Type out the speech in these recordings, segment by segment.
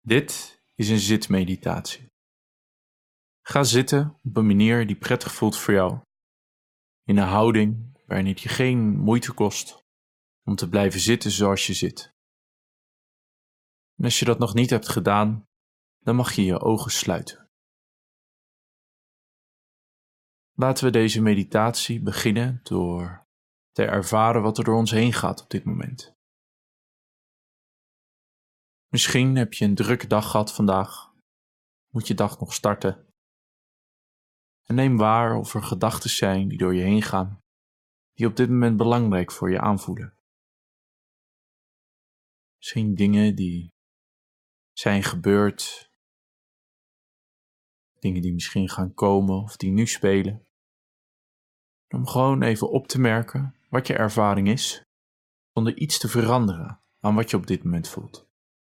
Dit is een zitmeditatie. Ga zitten op een manier die prettig voelt voor jou. In een houding waarin het je geen moeite kost om te blijven zitten zoals je zit. En als je dat nog niet hebt gedaan, dan mag je je ogen sluiten. Laten we deze meditatie beginnen door te ervaren wat er door ons heen gaat op dit moment. Misschien heb je een drukke dag gehad vandaag. Moet je dag nog starten. En neem waar of er gedachten zijn die door je heen gaan, die op dit moment belangrijk voor je aanvoelen. Misschien dingen die zijn gebeurd, dingen die misschien gaan komen of die nu spelen. Om gewoon even op te merken wat je ervaring is, zonder iets te veranderen aan wat je op dit moment voelt.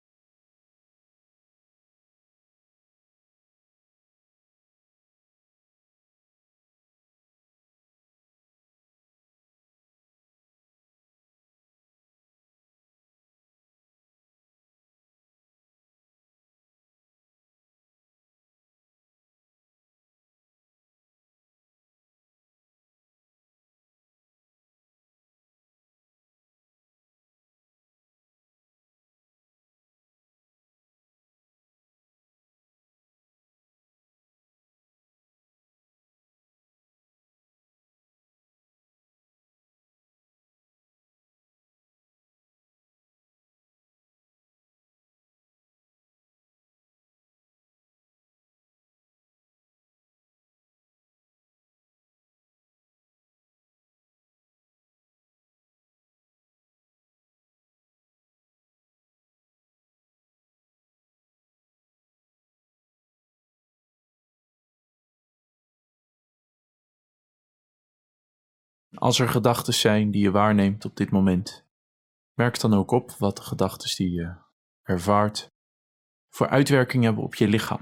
Als er gedachten zijn die je waarneemt op dit moment, merk dan ook op wat de gedachten die je ervaart voor uitwerking hebben op je lichaam.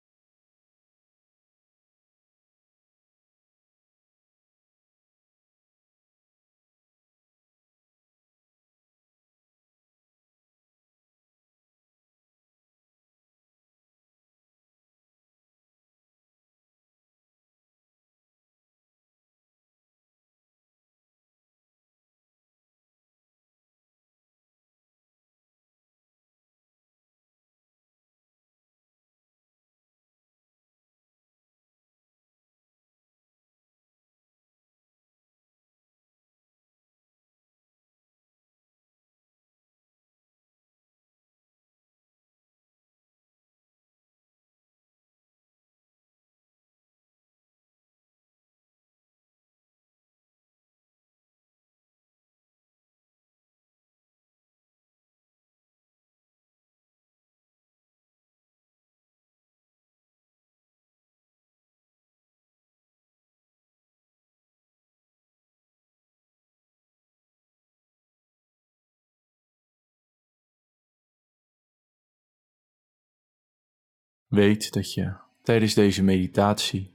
Weet dat je tijdens deze meditatie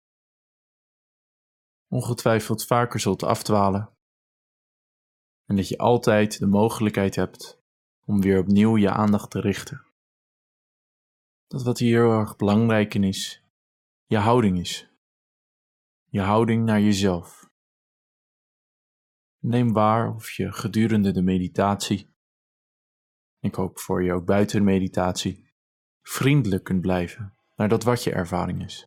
ongetwijfeld vaker zult afdwalen en dat je altijd de mogelijkheid hebt om weer opnieuw je aandacht te richten. Dat wat hier heel erg belangrijk in is, je houding is. Je houding naar jezelf. Neem waar of je gedurende de meditatie, ik hoop voor je ook buiten de meditatie, vriendelijk kunt blijven naar dat wat je ervaring is.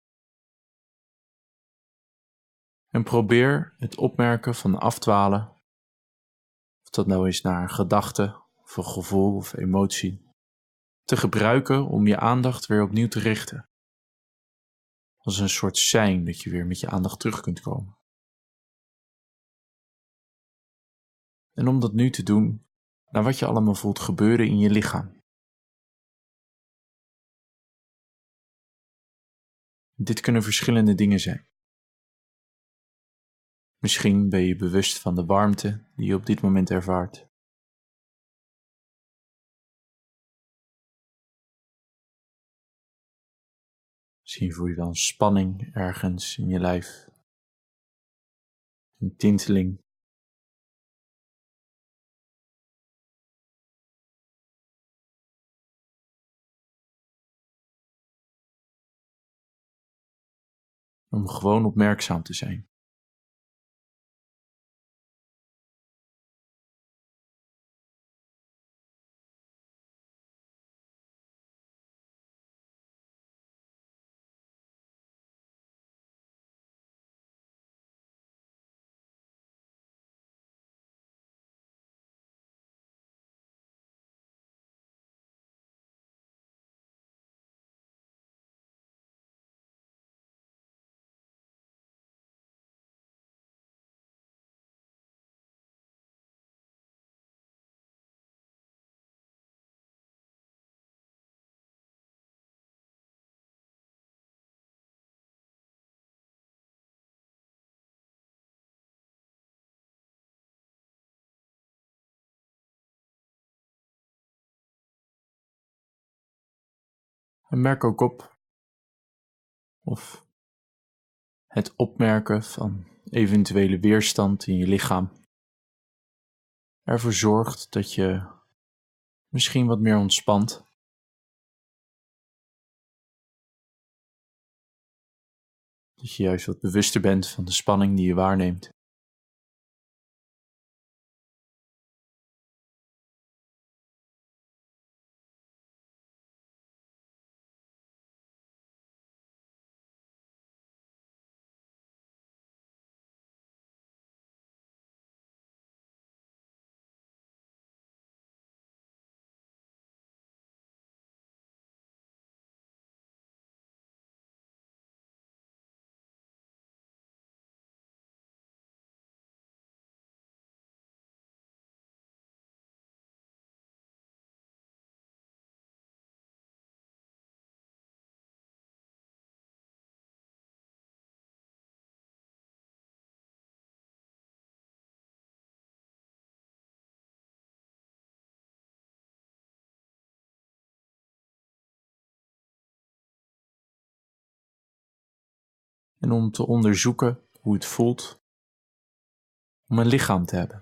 En probeer het opmerken van afdwalen, of dat nou is naar een gedachte of een gevoel of emotie, te gebruiken om je aandacht weer opnieuw te richten. Als een soort sein dat je weer met je aandacht terug kunt komen. En om dat nu te doen naar wat je allemaal voelt gebeuren in je lichaam. Dit kunnen verschillende dingen zijn. Misschien ben je bewust van de warmte die je op dit moment ervaart. Misschien voel je wel een spanning ergens in je lijf. Een tinteling. om gewoon opmerkzaam te zijn. En merk ook op of het opmerken van eventuele weerstand in je lichaam ervoor zorgt dat je misschien wat meer ontspant. Dat je juist wat bewuster bent van de spanning die je waarneemt. En om te onderzoeken hoe het voelt om een lichaam te hebben.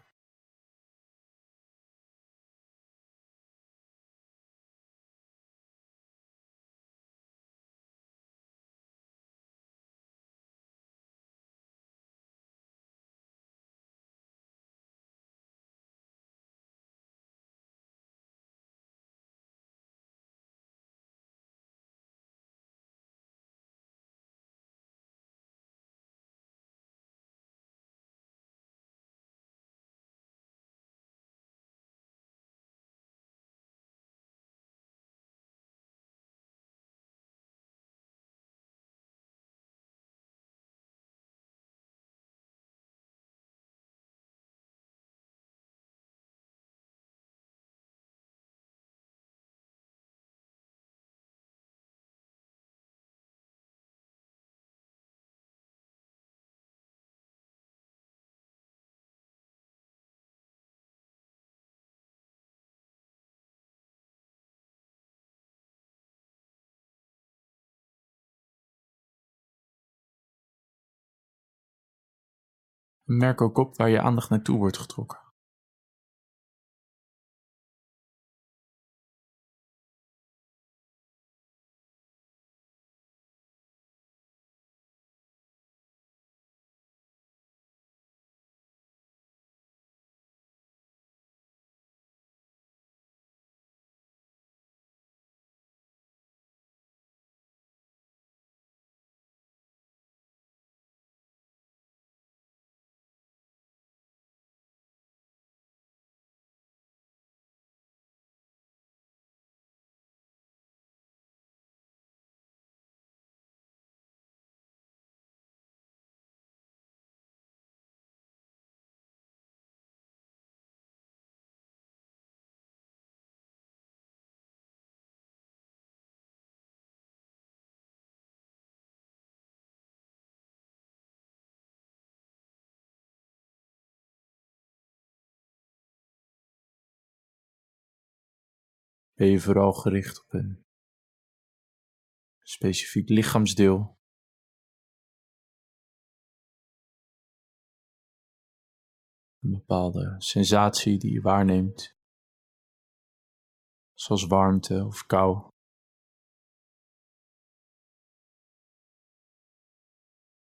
En merk ook op waar je aandacht naartoe wordt getrokken. Ben je vooral gericht op een specifiek lichaamsdeel, een bepaalde sensatie die je waarneemt, zoals warmte of kou.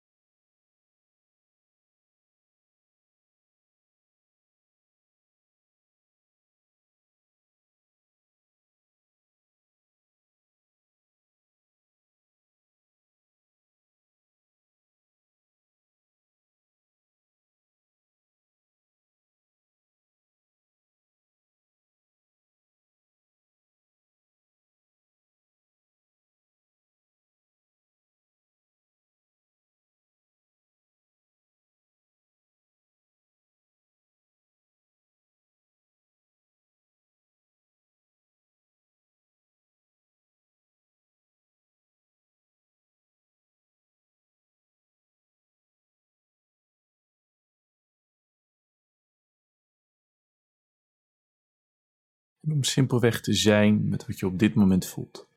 En om simpelweg te zijn met wat je op dit moment voelt.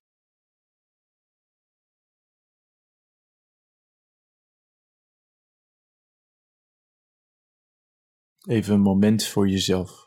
Even een moment voor jezelf.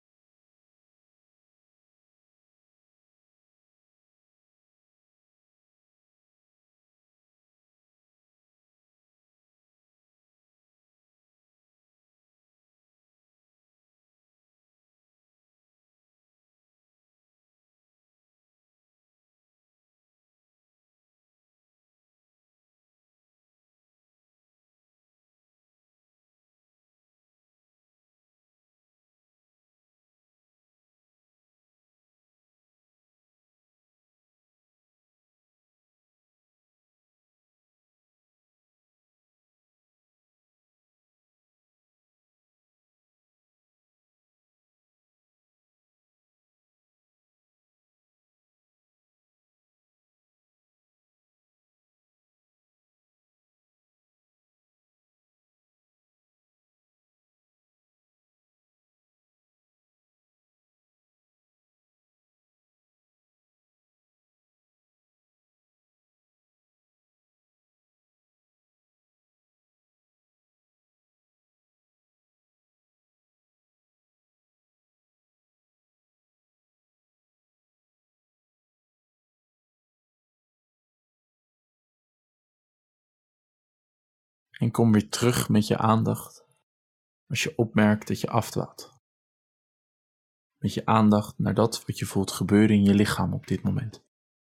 En kom weer terug met je aandacht als je opmerkt dat je afdwaalt. Met je aandacht naar dat wat je voelt gebeuren in je lichaam op dit moment.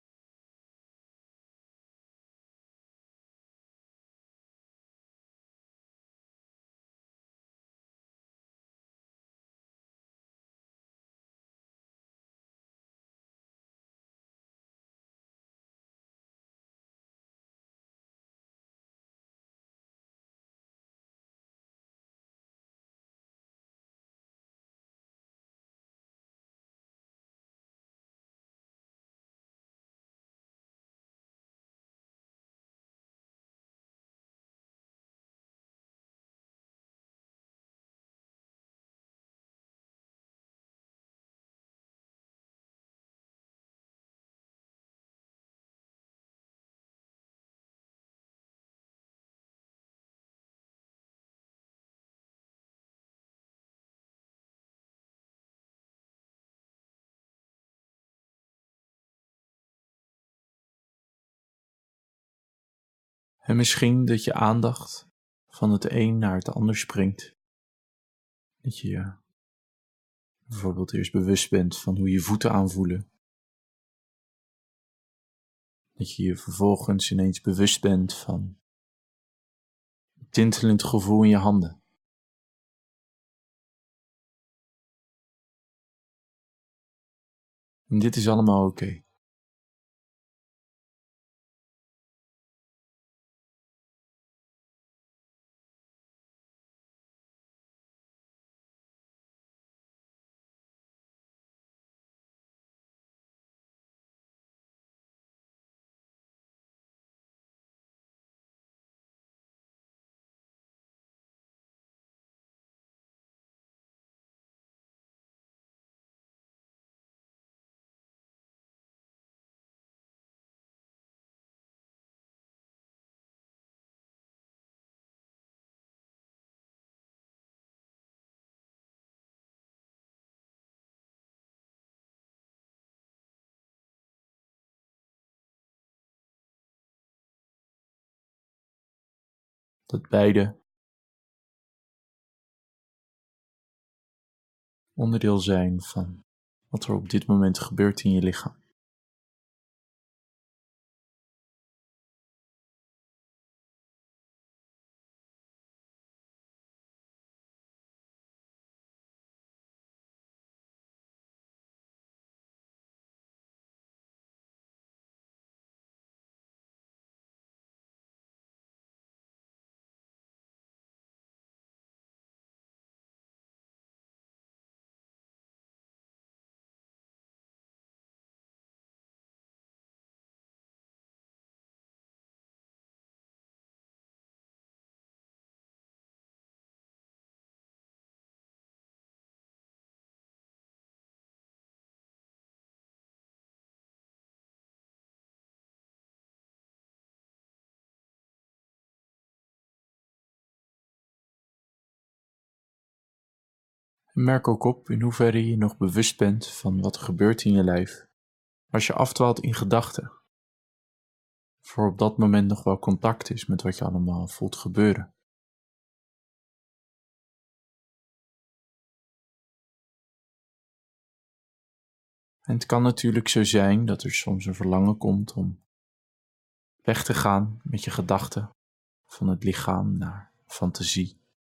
En misschien dat je aandacht van het een naar het ander springt. Dat je je bijvoorbeeld eerst bewust bent van hoe je voeten aanvoelen. Dat je je vervolgens ineens bewust bent van het tintelend gevoel in je handen. En dit is allemaal oké. Dat beide onderdeel zijn van wat er op dit moment gebeurt in je lichaam. En merk ook op in hoeverre je nog bewust bent van wat er gebeurt in je lijf als je afdwaalt in gedachten. Voor op dat moment nog wel contact is met wat je allemaal voelt gebeuren. En het kan natuurlijk zo zijn dat er soms een verlangen komt om weg te gaan met je gedachten van het lichaam naar fantasie.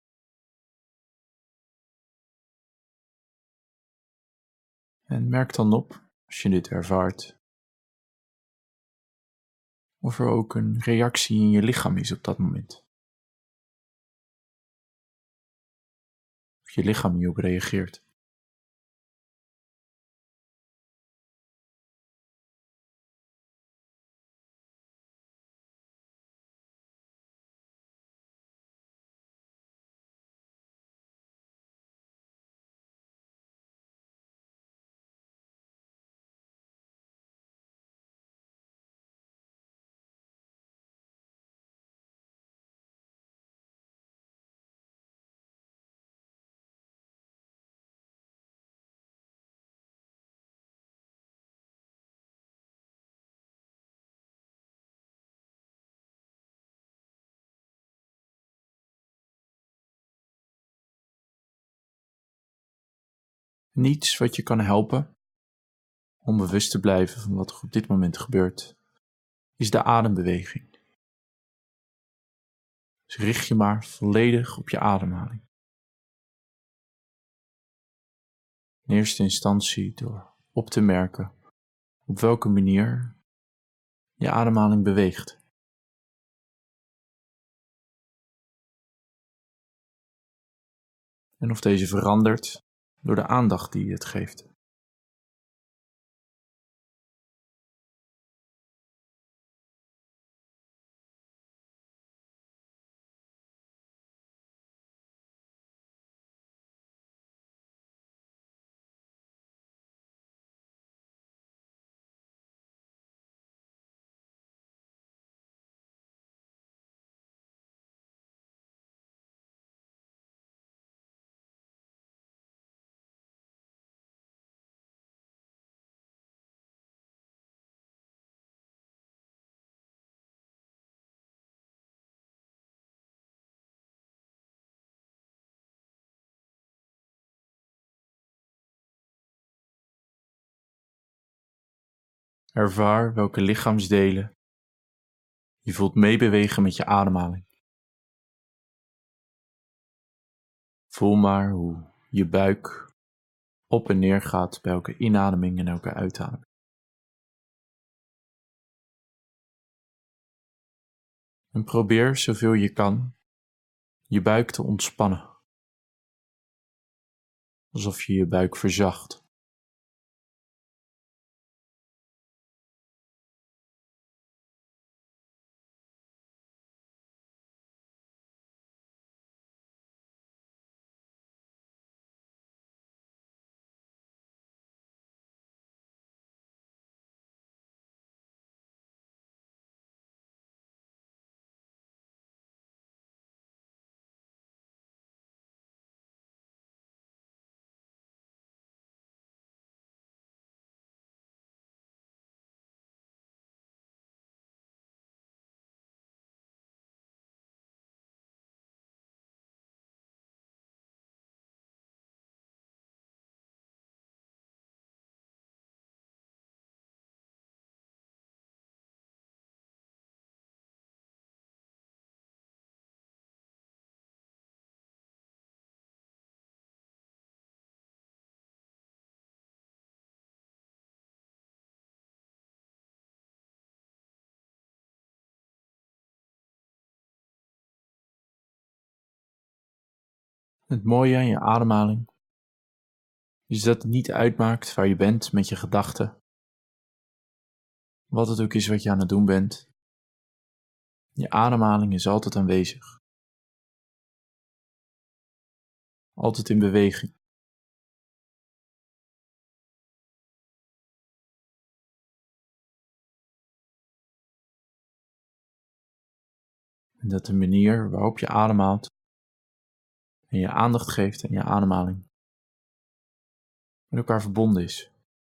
En merk dan op, als je dit ervaart, of er ook een reactie in je lichaam is op dat moment. Of je lichaam hierop reageert. Niets wat je kan helpen om bewust te blijven van wat er op dit moment gebeurt, is de adembeweging. Dus richt je maar volledig op je ademhaling. In eerste instantie door op te merken op welke manier je ademhaling beweegt. En of deze verandert door de aandacht die je het geeft. Ervaar welke lichaamsdelen je voelt meebewegen met je ademhaling. Voel maar hoe je buik op en neer gaat bij elke inademing en elke uitademing. En probeer zoveel je kan je buik te ontspannen. Alsof je je buik verzacht. Het mooie aan je ademhaling is dat het niet uitmaakt waar je bent met je gedachten. Wat het ook is wat je aan het doen bent. Je ademhaling is altijd aanwezig. Altijd in beweging. En dat de manier waarop je ademhaalt en je aandacht geeft aan je ademhaling met elkaar verbonden is.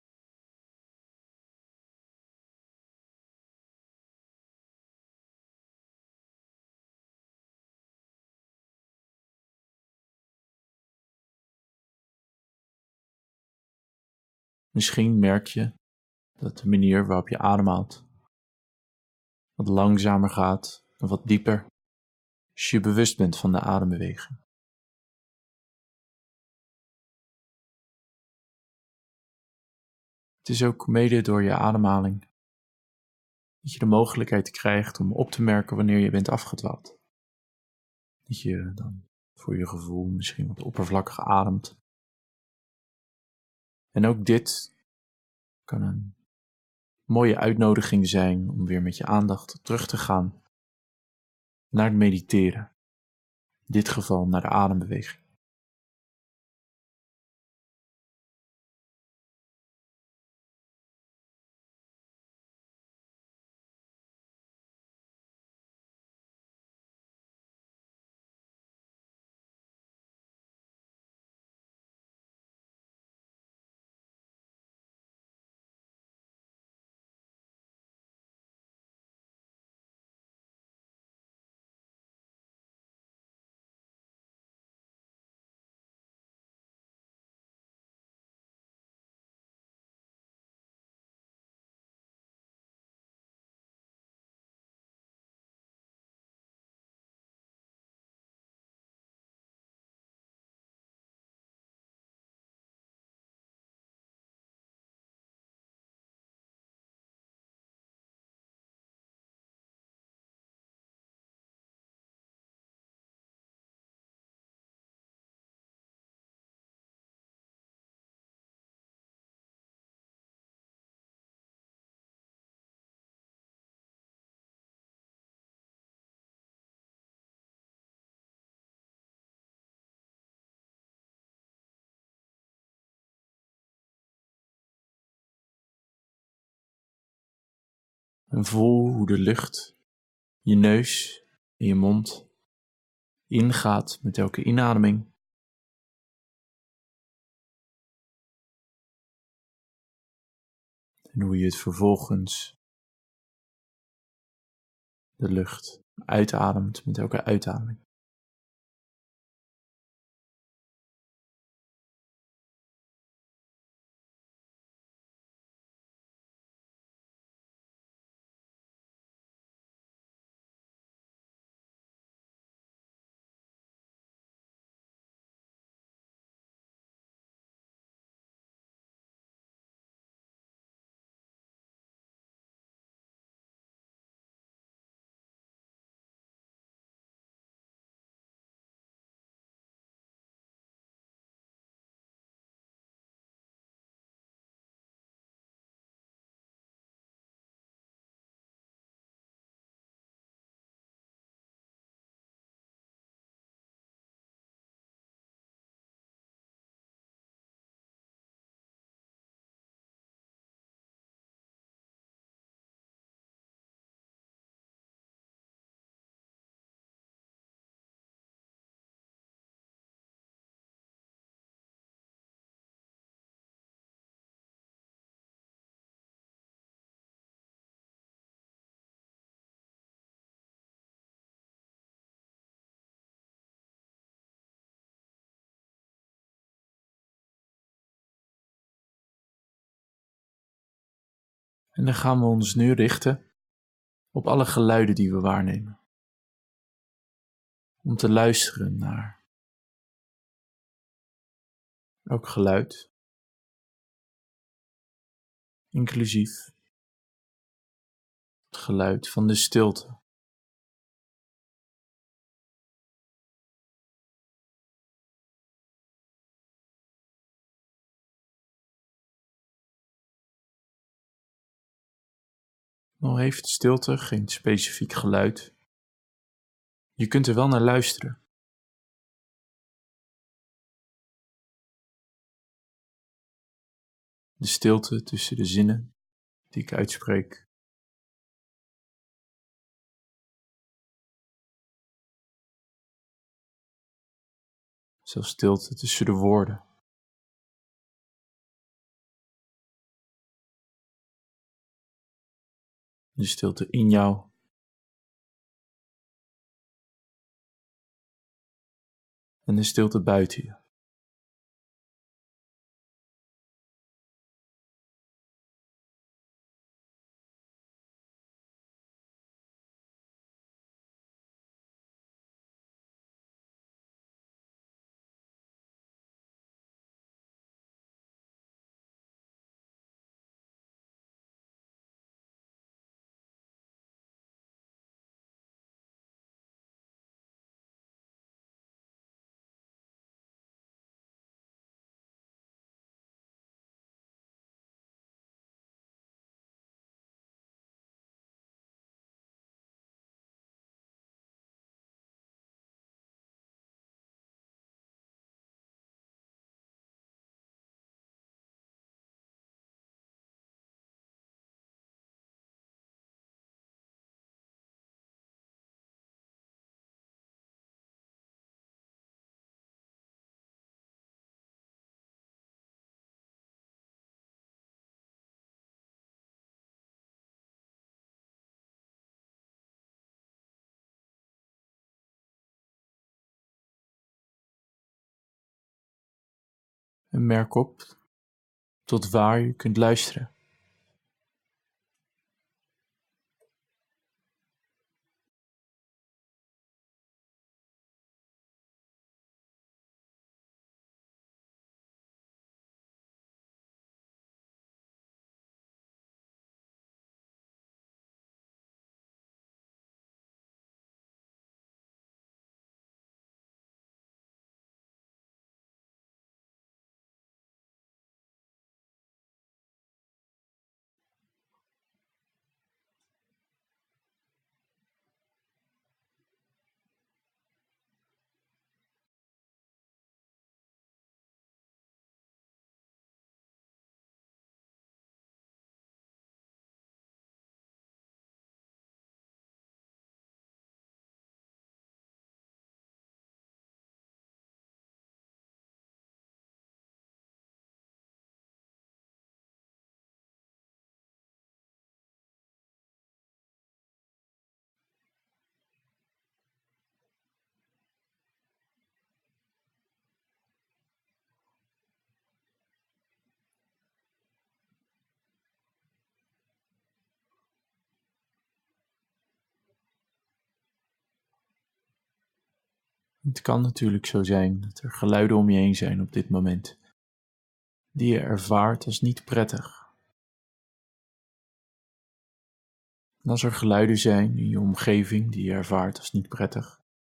Misschien merk je dat de manier waarop je ademhaalt wat langzamer gaat en wat dieper als je bewust bent van de adembeweging. Het is ook mede door je ademhaling dat je de mogelijkheid krijgt om op te merken wanneer je bent afgedwaald. Dat je dan voor je gevoel misschien wat oppervlakkig ademt. En ook dit kan een mooie uitnodiging zijn om weer met je aandacht terug te gaan naar het mediteren. In dit geval naar de adembeweging. En voel hoe de lucht je neus en je mond ingaat met elke inademing. En hoe je het vervolgens de lucht uitademt met elke uitademing. En dan gaan we ons nu richten op alle geluiden die we waarnemen. Om te luisteren naar elk geluid, inclusief het geluid van de stilte. Al heeft stilte geen specifiek geluid, je kunt er wel naar luisteren. De stilte tussen de zinnen die ik uitspreek. Zelfs stilte tussen de woorden. De stilte in jou. En de stilte buiten je. En merk op tot waar je kunt luisteren. Het kan natuurlijk zo zijn dat er geluiden om je heen zijn op dit moment, die je ervaart als niet prettig. En als er geluiden zijn in je omgeving die je ervaart als niet prettig,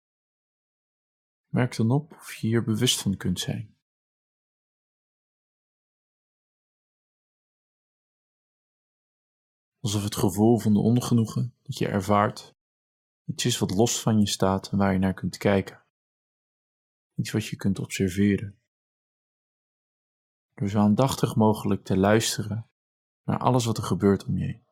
merk dan op of je hier bewust van kunt zijn. Alsof het gevoel van de ongenoegen dat je ervaart iets is wat los van je staat en waar je naar kunt kijken. Iets wat je kunt observeren. Door zo aandachtig mogelijk te luisteren naar alles wat er gebeurt om je heen.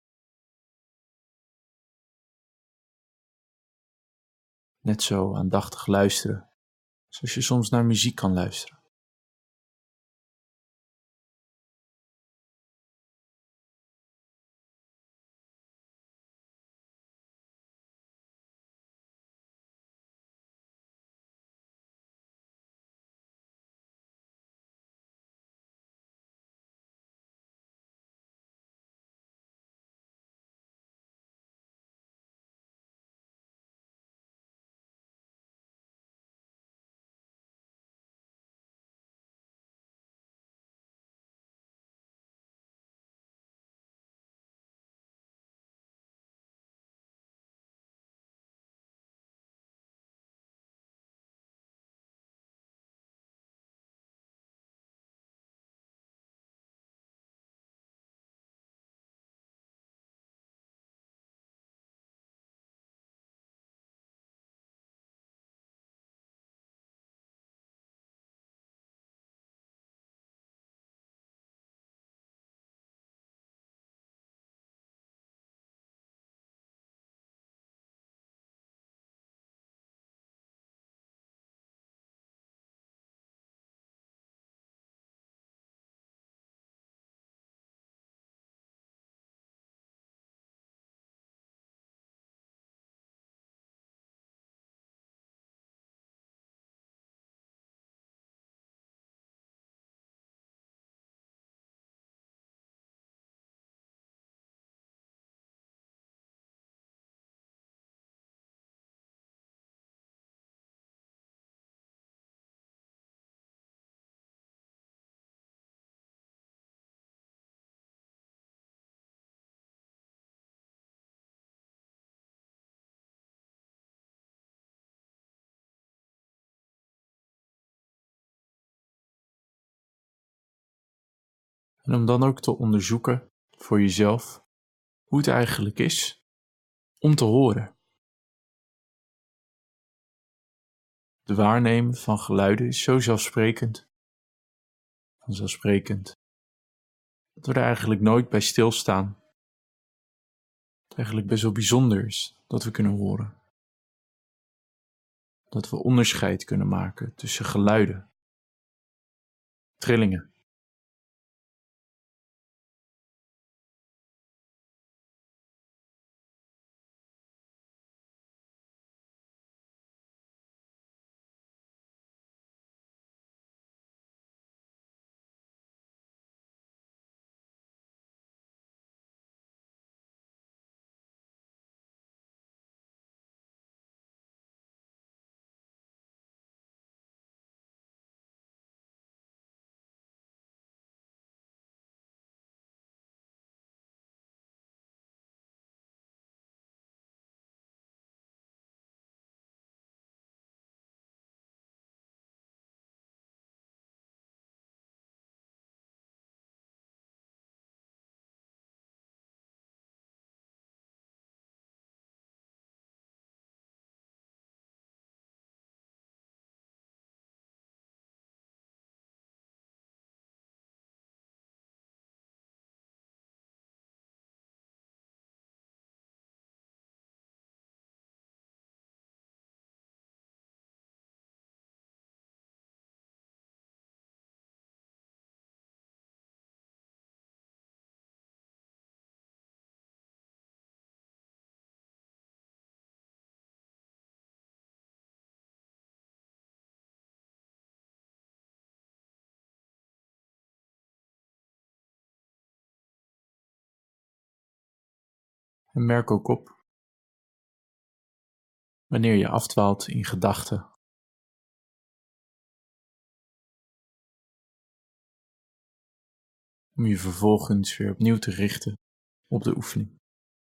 Net zo aandachtig luisteren, zoals je soms naar muziek kan luisteren. En om dan ook te onderzoeken voor jezelf hoe het eigenlijk is om te horen. De waarnemen van geluiden is zo vanzelfsprekend, dat we er eigenlijk nooit bij stilstaan. Het eigenlijk best wel bijzonder is dat we kunnen horen. Dat we onderscheid kunnen maken tussen geluiden, trillingen. En merk ook op wanneer je afdwaalt in gedachten. Om je vervolgens weer opnieuw te richten op de oefening.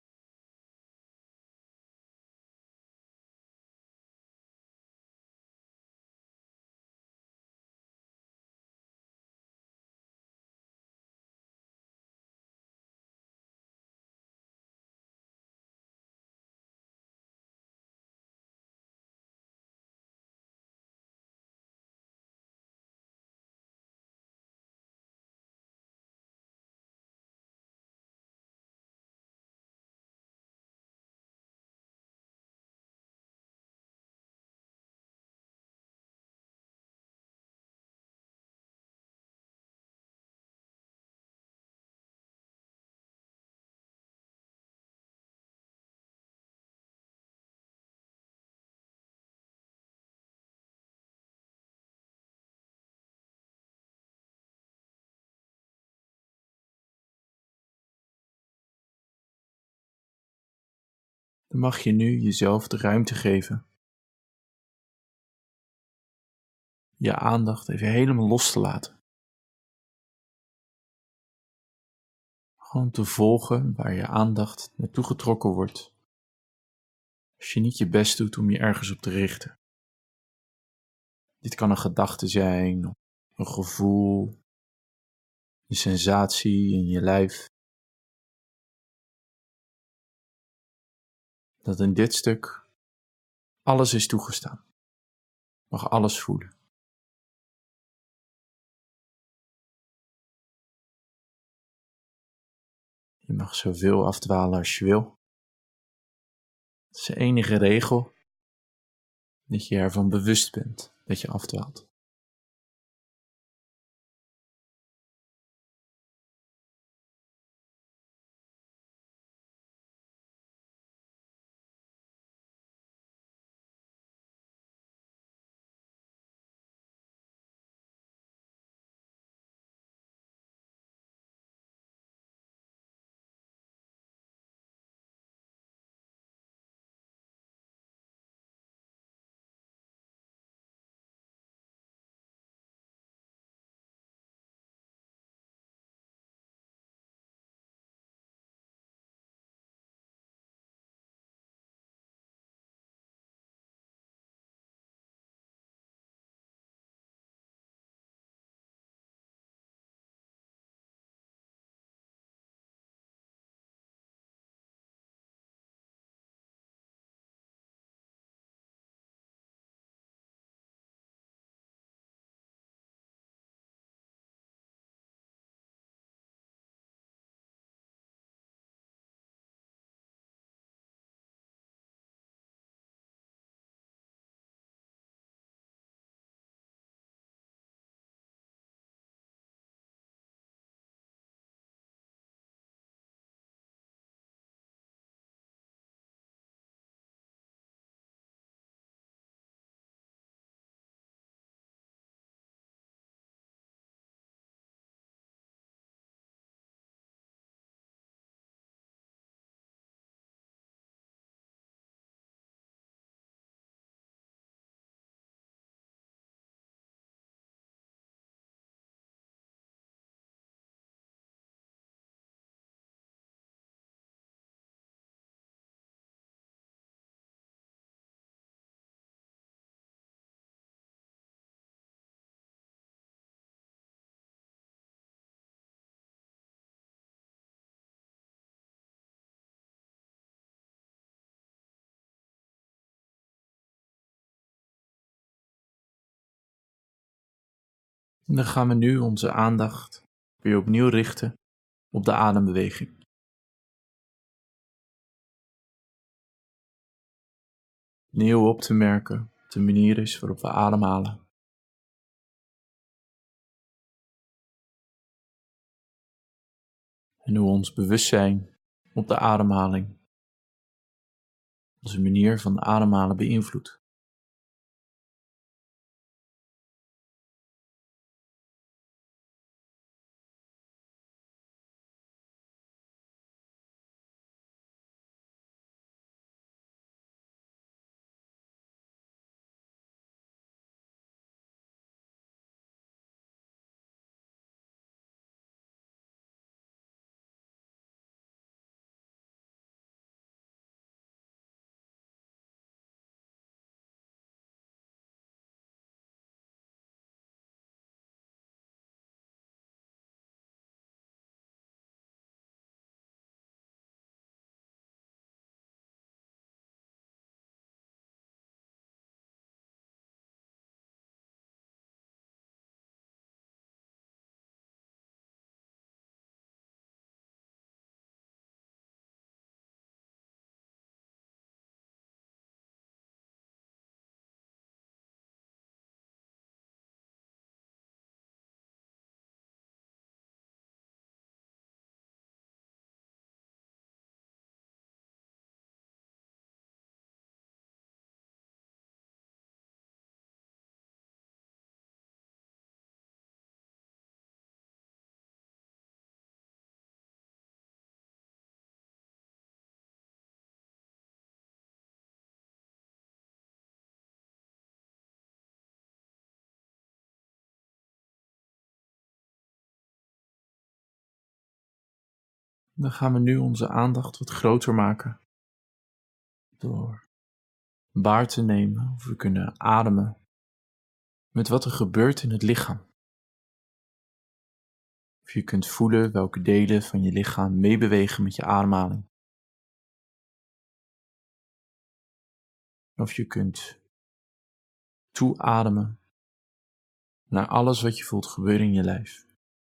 Dan mag je nu jezelf de ruimte geven je aandacht even helemaal los te laten. Gewoon te volgen waar je aandacht naartoe getrokken wordt. Als je niet je best doet om je ergens op te richten. Dit kan een gedachte zijn, een gevoel, een sensatie in je lijf. Dat in dit stuk alles is toegestaan. Je mag alles voelen. Je mag zoveel afdwalen als je wil. Het is de enige regel dat je ervan bewust bent dat je afdwaalt. Dan gaan we nu onze aandacht weer opnieuw richten op de adembeweging. Opnieuw op te merken wat de manier is waarop we ademhalen. En hoe ons bewustzijn op de ademhaling onze manier van ademhalen beïnvloedt. Dan gaan we nu onze aandacht wat groter maken door waar te nemen of we kunnen ademen met wat er gebeurt in het lichaam. Of je kunt voelen welke delen van je lichaam meebewegen met je ademhaling. Of je kunt toeademen naar alles wat je voelt gebeuren in je lijf.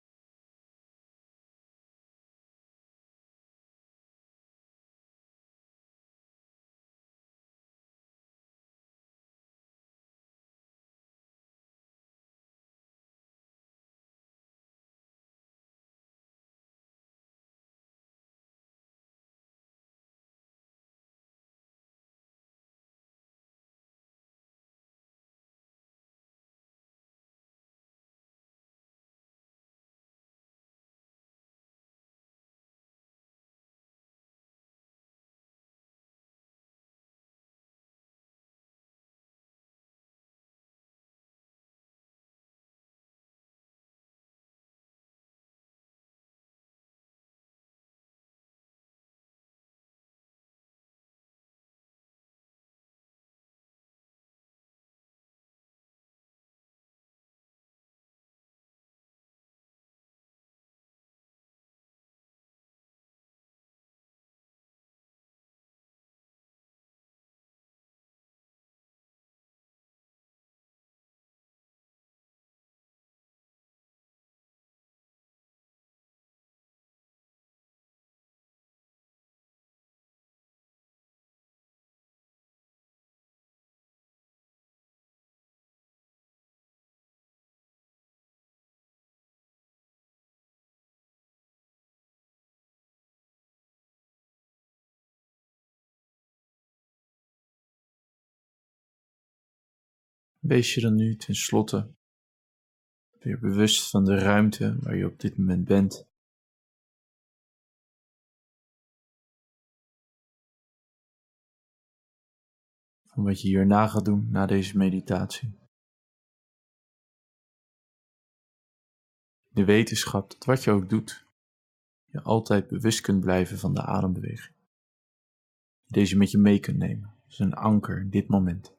Wees je dan nu tenslotte weer bewust van de ruimte waar je op dit moment bent. Van wat je hierna gaat doen na deze meditatie. De wetenschap dat wat je ook doet, je altijd bewust kunt blijven van de adembeweging. Deze met je mee kunt nemen, als een anker in dit moment.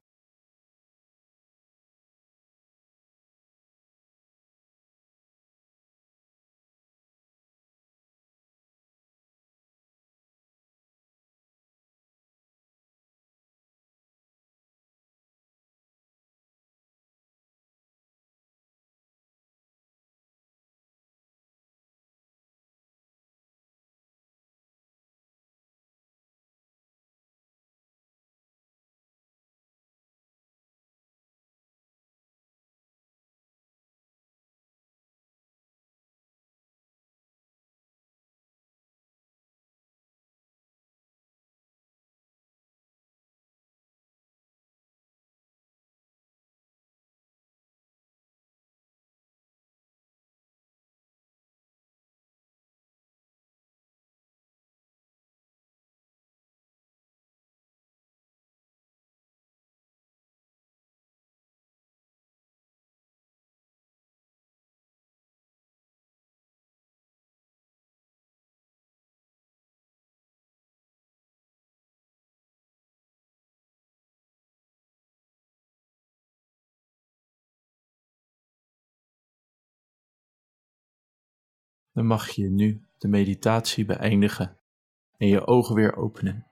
dan mag je nu de meditatie beëindigen en je ogen weer openen.